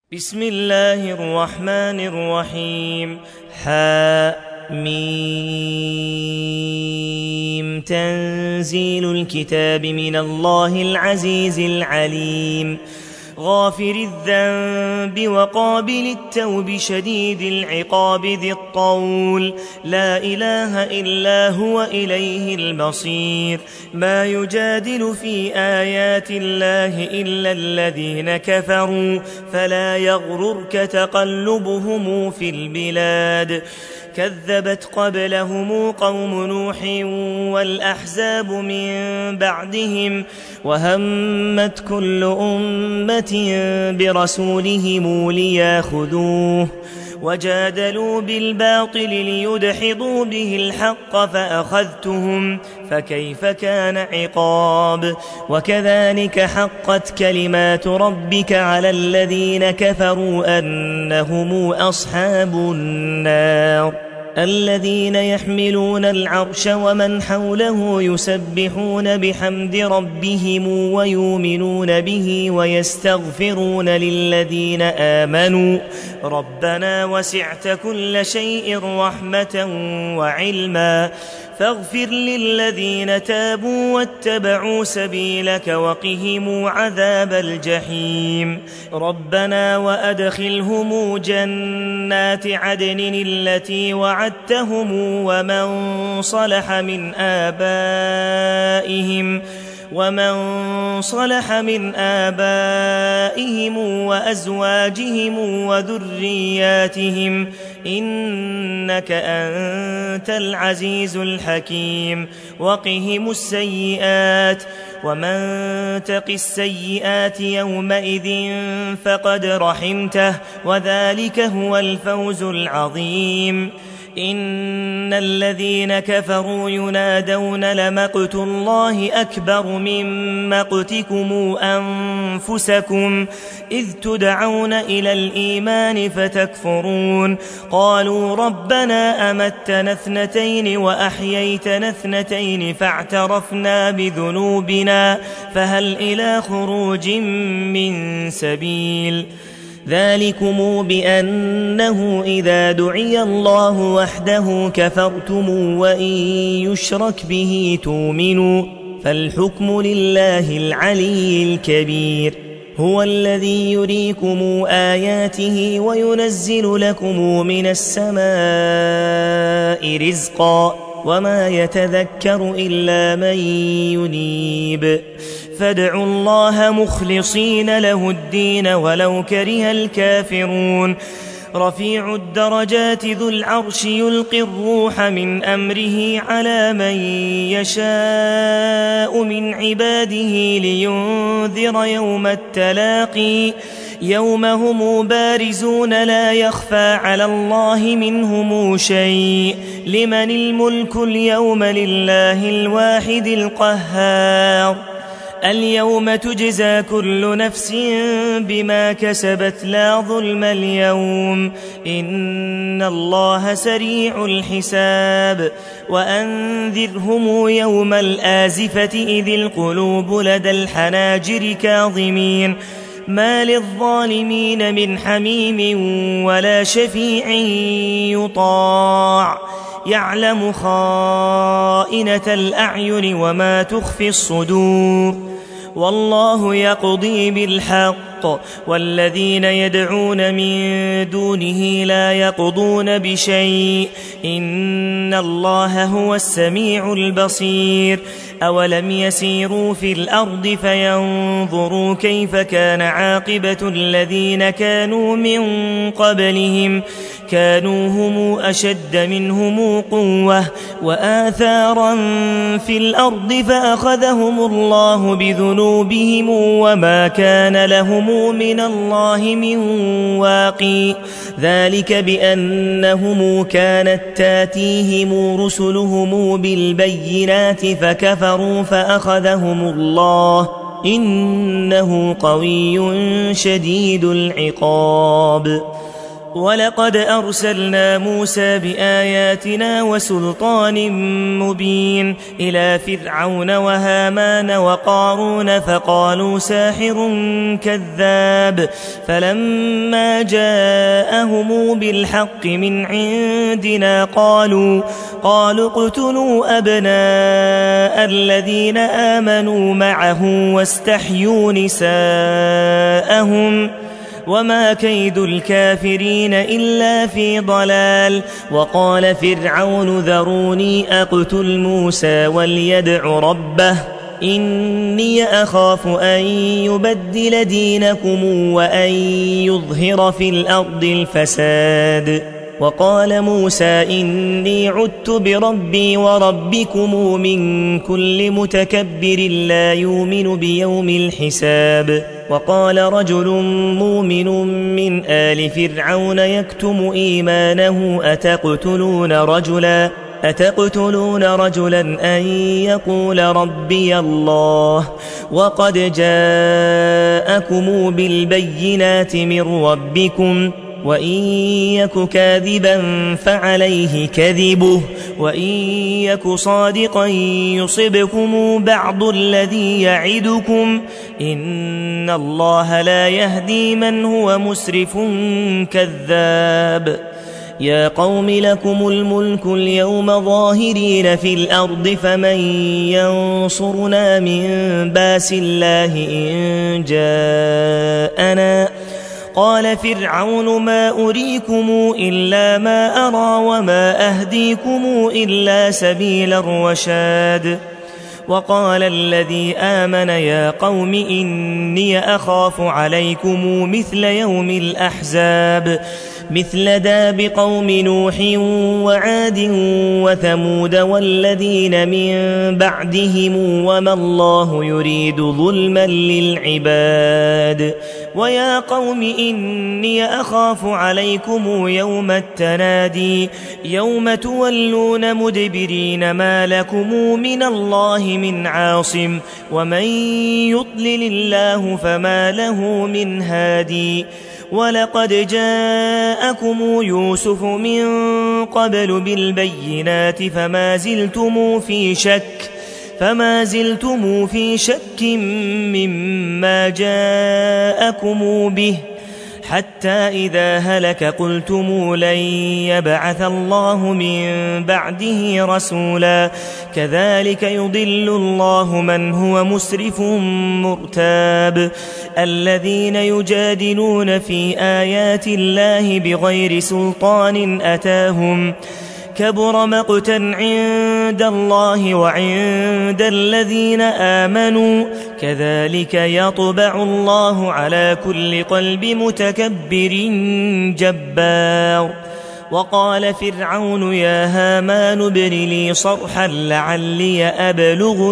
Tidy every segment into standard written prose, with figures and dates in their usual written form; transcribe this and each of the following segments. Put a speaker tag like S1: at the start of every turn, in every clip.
S1: بسم الله الرحمن الرحيم. حم تنزيل الكتاب من الله العزيز العليم غافر الذنب وقابل التوب شديد العقاب ذي الطول لا إله إلا هو إليه المصير. ما يجادل في آيات الله إلا الذين كفروا فلا يغررك تقلبهم في البلاد. كذبت قبلهم قوم نوح والأحزاب من بعدهم وهمت كل أمة برسولهم لياخذوه وجادلوا بالباطل ليدحضوا به الحق فأخذتهم فكيف كان عقاب. وكذلك حقت كلمات ربك على الذين كفروا أنهم أصحاب النار. الذين يحملون العرش ومن حوله يسبحون بحمد ربهم ويؤمنون به ويستغفرون للذين آمنوا ربنا وسعت كل شيء رحمة وعلما فاغفر للذين تابوا واتبعوا سبيلك وقهم عذاب الجحيم. ربنا وأدخلهم جنات عدن التي وعدتهم ومن صلح من آبائهم وأزواجهم وذرياتهم إنك أنت العزيز الحكيم. وقهم السيئات ومن تق السيئات يومئذ فقد رحمته وذلك هو الفوز العظيم. إن الذين كفروا ينادون لمقت الله أكبر من مقتكم أنفسكم إذ تدعون إلى الإيمان فتكفرون. قالوا ربنا أمتنا اثنتين وأحييتنا اثنتين فاعترفنا بذنوبنا فهل إلى خروج من سبيل. ذلكم بأنه إذا دعي الله وحده كفرتم وإن يشرك به تؤمنوا فالحكم لله العلي الكبير. هو الذي يريكم آياته وينزل لكم من السماء رزقا وما يتذكر إلا من ينيب. فادعوا الله مخلصين له الدين ولو كره الكافرون. رفيع الدرجات ذو العرش يلقي الروح من أمره على من يشاء من عباده لينذر يوم التلاقي يوم هم بارزون لا يخفى على الله منهم شيء. لمن الملك اليوم لله الواحد القهار. اليوم تجزى كل نفس بما كسبت لا ظلم اليوم إن الله سريع الحساب. وأنذرهم يوم الآزفة إذ القلوب لدى الحناجر كاظمين ما للظالمين من حميم ولا شفيع يطاع يعلم خائنة الأعين وما تخفي الصدور. والله يقضي بالحق والذين يدعون من دونه لا يقضون بشيء إن الله هو السميع البصير. أولم يسيروا في الأرض فينظروا كيف كان عاقبة الذين كانوا من قبلهم كانوا هم أشد منهم قوة وآثارا في الأرض فأخذهم الله بذنوبهم وما كان لهم من الله من واقي. ذلك بأنهم كانت تاتيهم رسلهم بالبينات فكفروا فأخذهم الله إنه قوي شديد العقاب. ولقد أرسلنا موسى بآياتنا وسلطان مبين إلى فرعون وهامان وقارون فقالوا ساحر كذاب فلما جاءهم بالحق من عندنا قالوا اقتلوا أبناء الذين آمنوا معه واستحيوا نساءهم وما كيد الكافرين إلا في ضلال. وقال فرعون ذروني أقتل موسى وليدع ربه إني أخاف أن يبدل دينكم وأن يظهر في الأرض الفساد. وقال موسى إني عدت بربي وربكم من كل متكبر لا يؤمن بيوم الحساب. وقال رجل مؤمن من آل فرعون يكتم إيمانه أتقتلون رجلا أن يقول ربي الله وقد جاءكم بالبينات من ربكم وإن يك كاذبا فعليه كذبه وإن يك صادقا يصبكم بعض الذي يعدكم إن الله لا يهدي من هو مسرف كذاب. يا قوم لكم الملك اليوم ظاهرين في الأرض فمن ينصرنا من باس الله إن جاءنا. قال فرعون ما أريكم إلا ما أرى وما أهديكم إلا سبيل الرشاد. وقال الذي آمن يا قوم إني أخاف عليكم مثل يوم الأحزاب مثل داب قوم نوح وعاد وثمود والذين من بعدهم وما الله يريد ظلما للعباد. ويا قوم إني أخاف عليكم يوم التنادي يوم تولون مدبرين ما لكم من الله من عاصم ومن يضلل الله فما له من هادي. ولقد جاءكم يوسف من قبل بالبينات فما زلتم في شك مما جاءكم به حتى إذا هلك قلتم لن يبعث الله من بعده رسولا كذلك يضل الله من هو مسرف مرتاب. الذين يجادلون في آيات الله بغير سلطان أتاهم كبر مقتا عند الله وعند الذين آمنوا كذلك يطبع الله على كل قلب متكبر جبار. وقال فرعون يا هامان ابن لي صرحا لعلي أبلغ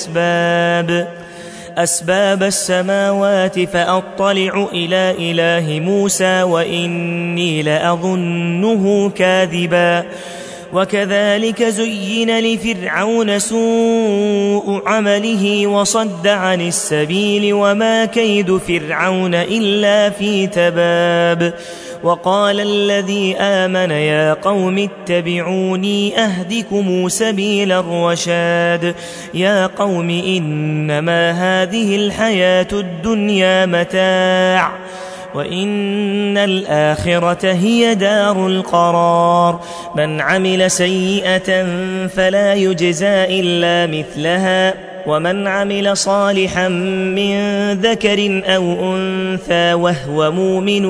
S1: أسباب السماوات فأطلع إلى إله موسى وإني لأظنه كاذبا. وكذلك زين لفرعون سوء عمله وصد عن السبيل وما كيد فرعون إلا في تباب. وقال الذي آمن يا قوم اتبعوني أهدكم سبيل الرشاد. يا قوم إنما هذه الحياة الدنيا متاع وإن الآخرة هي دار القرار. من عمل سيئة فلا يجزى إلا مثلها ومن عمل صالحا من ذكر أو أنثى وهو مؤمن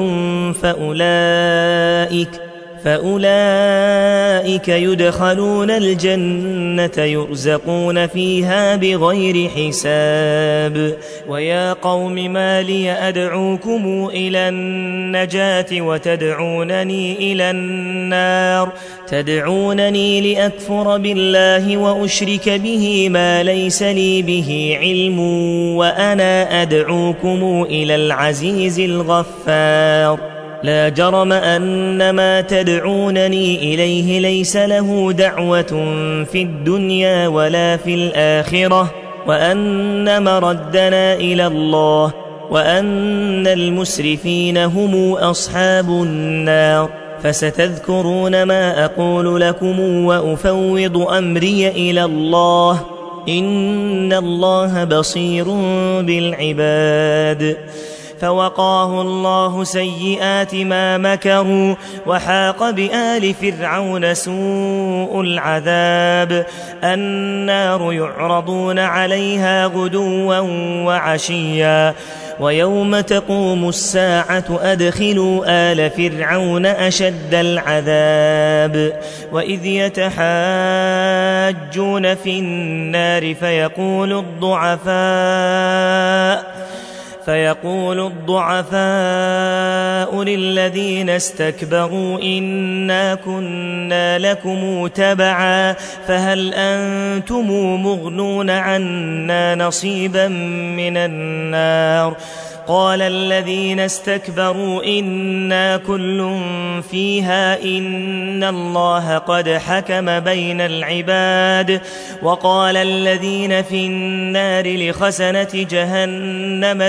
S1: فأولئك يدخلون الجنة يرزقون فيها بغير حساب. ويا قوم ما لي أدعوكم إلى النجاة وتدعونني إلى النار تدعونني لأكفر بالله وأشرك به ما ليس لي به علم وأنا أدعوكم إلى العزيز الغفار. لا جرم أن ما تدعونني إليه ليس له دعوة في الدنيا ولا في الآخرة وأن مردنا إلى الله وأن المسرفين هم أصحاب النار. فستذكرون ما أقول لكم وأفوض أمري إلى الله، إن الله بصير بالعباد. فوقاه الله سيئات ما مكروا، وحاق بآل فرعون سوء العذاب. النار يعرضون عليها غدوا وعشيا، ويوم تقوم الساعة أدخلوا آل فرعون أشد العذاب. وإذ يتحاجون في النار فيقول الضعفاء للذين استكبروا إنا كنا لكم تبعا فهل أنتم مغنون عنا نصيبا من النار. قال الذين استكبروا إنا كل فيها إن الله قد حكم بين العباد. وقال الذين في النار لخزنة جهنم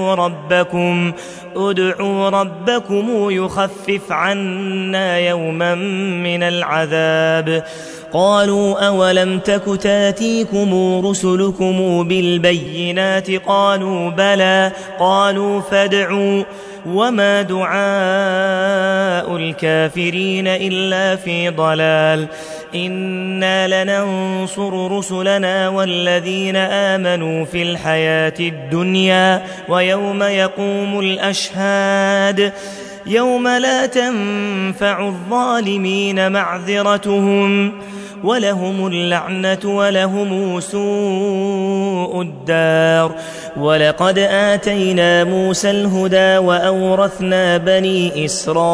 S1: ادعوا ربكم يخفف عنا يوما من العذاب. قالوا أولم تك تاتيكم رسلكم بالبينات قالوا بلى قالوا فادعوا وما دعاء الكافرين إلا في ضلال. إنا لننصر رسلنا والذين آمنوا في الحياة الدنيا ويوم يقوم الأشهاد يوم لا تنفع الظالمين معذرتهم ولهم اللعنة ولهم سوء الدار. ولقد آتينا موسى الهدى وأورثنا بني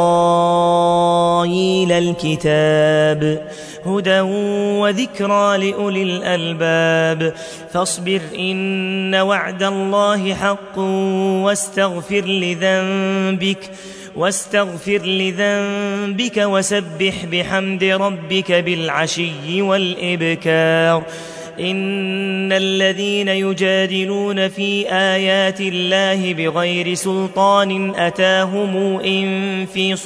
S1: إسرائيل الكتاب هدى وذكرى لأولي الألباب. فاصبر إن وعد الله حق واستغفر لذنبك وسبح بحمد ربك بالعشي والإبكار. إن الذين يجادلون في آيات الله بغير سلطان أتاهم إن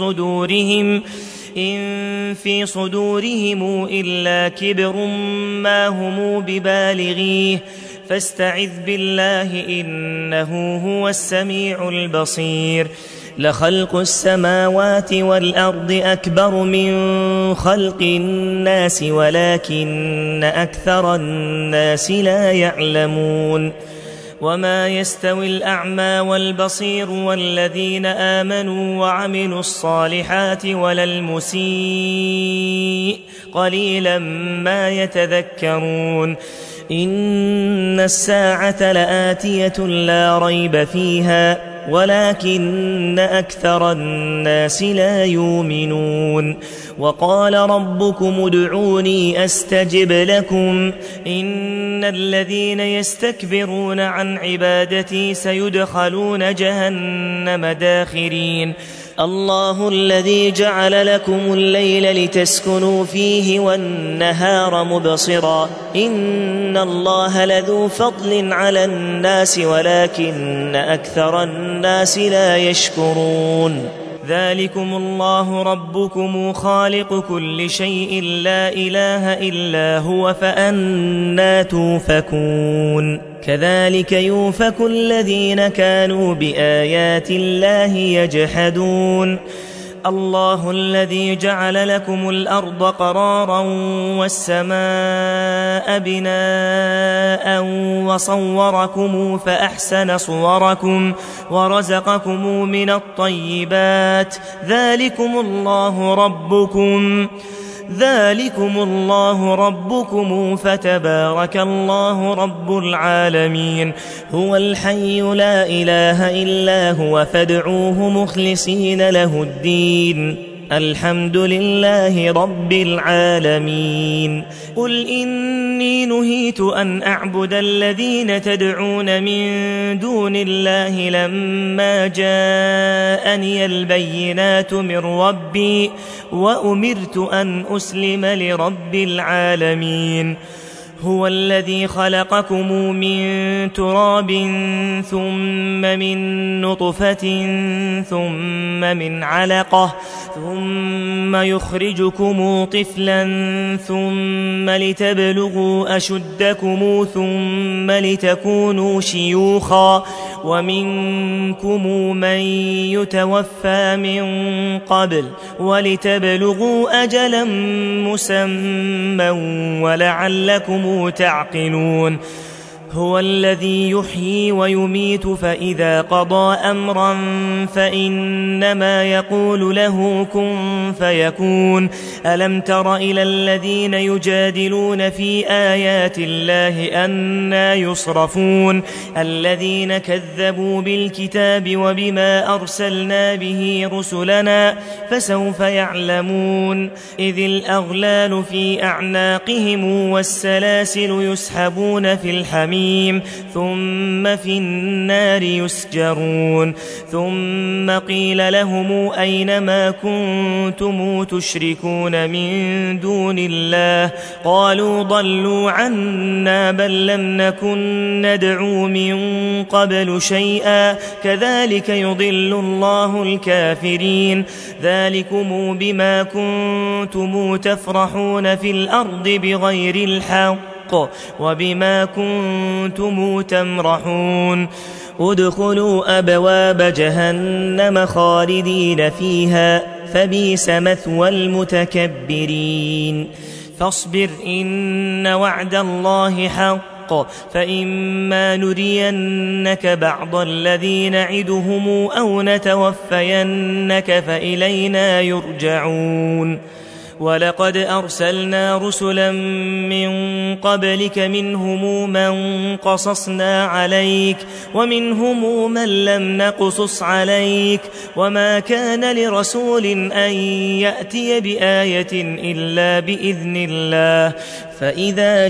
S1: في صدورهم إلا كبر ما هم ببالغيه فاستعذ بالله إنه هو السميع البصير. لخلق السماوات والأرض أكبر من خلق الناس ولكن أكثر الناس لا يعلمون. وما يستوي الأعمى والبصير والذين آمنوا وعملوا الصالحات ولا المسيء قليلا ما يتذكرون. إن الساعة لآتية لا ريب فيها ولكن أكثر الناس لا يؤمنون. وقال ربكم ادعوني أستجب لكم إن الذين يستكبرون عن عبادتي سيدخلون جهنم داخرين. الله الذي جعل لكم الليل لتسكنوا فيه والنهار مبصرا إن الله لذو فضل على الناس ولكن أكثر الناس لا يشكرون. ذلكم الله ربكم خالق كل شيء لا إله إلا هو فأنى توفكون. كذلك يؤفك الذين كانوا بآيات الله يجحدون. الله الذي جعل لكم الأرض قرارا والسماء بناء وصوركم فأحسن صوركم ورزقكم من الطيبات ذلكم الله ربكم فتبارك الله رب العالمين. هو الحي لا إله إلا هو فادعوه مخلصين له الدين الحمد لله رب العالمين. قل إني نهيت أن أعبد الذين تدعون من دون الله لما جاءني البينات من ربي وأمرت أن أسلم لرب العالمين. هو الذي خلقكم من تراب ثم من نطفة ثم من علقة ثم يخرجكم طفلا ثم لتبلغوا أشدكم ثم لتكونوا شيوخا ومنكم من يتوفى من قبل ولتبلغوا أجلا مسمى ولعلكم تعقلون هو الذي يحيي ويميت فإذا قضى أمرا فإنما يقول له كن فيكون ألم تر إلى الذين يجادلون في آيات الله أنى يصرفون الذين كذبوا بالكتاب وبما أرسلنا به رسلنا فسوف يعلمون إذ الأغلال في أعناقهم والسلاسل يسحبون في الحميم ثم في النار يسجرون ثم قيل لهم أين ما كنتم تشركون من دون الله قالوا ضلوا عنا بل لم نكن ندعو من قبل شيئا كذلك يضل الله الكافرين ذلكم بما كنتم تفرحون في الأرض بغير الحق وبما كنتم تمرحون ادخلوا أبواب جهنم خالدين فيها فبئس مثوى المتكبرين فاصبر إن وعد الله حق فإما نرينك بعض الذي نعدهم أو نتوفينك فإلينا يرجعون ولقد أرسلنا رسلا من قبلك منهم من قصصنا عليك ومنهم من لم نقصص عليك وما كان لرسول أن يأتي بآية إلا بإذن الله فإذا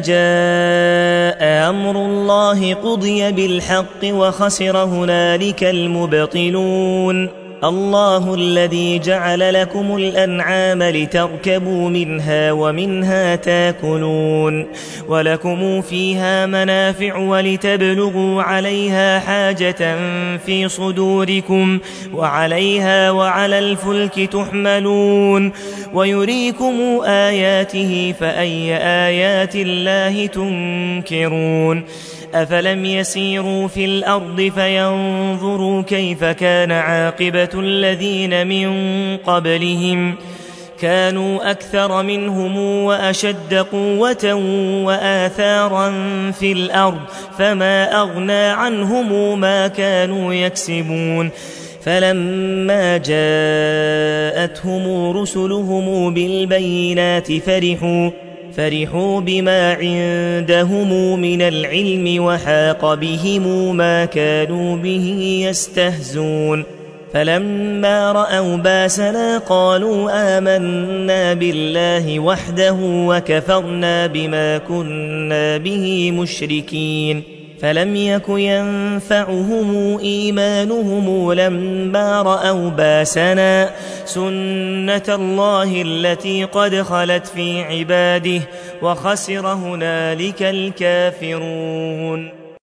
S1: جاء أمر الله قضي بالحق وخسر هنالك المبطلون الله الذي جعل لكم الأنعام لتركبوا منها ومنها تاكلون ولكم فيها منافع ولتبلغوا عليها حاجة في صدوركم وعليها وعلى الفلك تحملون ويريكم آياته فأي آيات الله تنكرون أفلم يسيروا في الأرض فينظروا كيف كان عاقبة الذين من قبلهم كانوا أكثر منهم وأشد قوة وآثارا في الأرض فما أغنى عنهم ما كانوا يكسبون فلما جاءتهم رسلهم بالبينات فرحوا بما عندهم من العلم وحاق بهم ما كانوا به يستهزون فلما رأوا باسنا قالوا آمنا بالله وحده وكفرنا بما كنا به مشركين فلم يك ينفعهم إيمانهم لما رأوا باسنا سنة الله التي قد خلت في عباده وخسر هنالك الكافرون